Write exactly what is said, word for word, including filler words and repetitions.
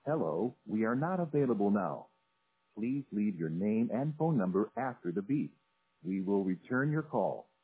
Hello, we are not available now. Please leave your name and phone number after the beep. We will return your call.